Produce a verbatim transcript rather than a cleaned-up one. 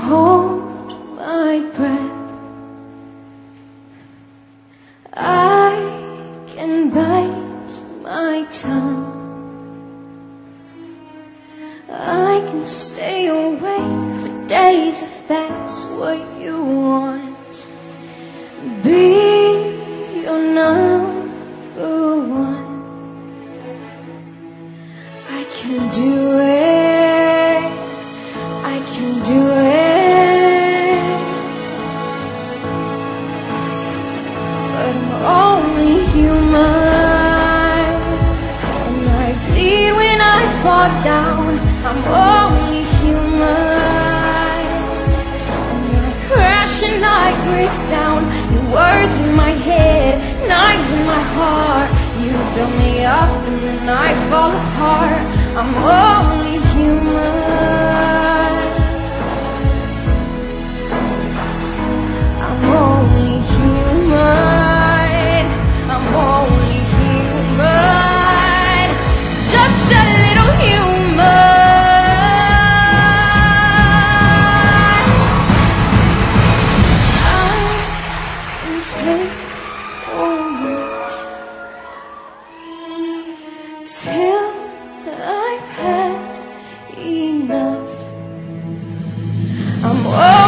hold my breath. I can bite my tongue. I can stay awake for days if that's what you want. Be your number one. I can do it. I can do it. But I'm only human, and I bleed when I fall down. I'm only human, and I crash and I break down. Your words in my head, knives in my heart. You build me up and then I fall apart. I'm only human. I'm only human. I'm only human. Just a little human. Till I've had enough. I'm